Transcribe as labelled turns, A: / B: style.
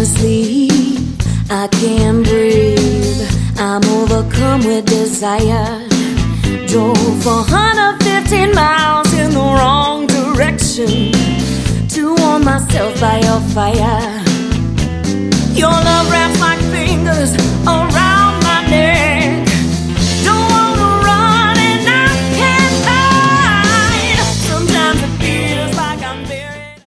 A: can't sleep, I can't breathe. I'm overcome with desire. Drove 115 miles in the wrong direction to warm myself by your fire. Your love wraps like fingers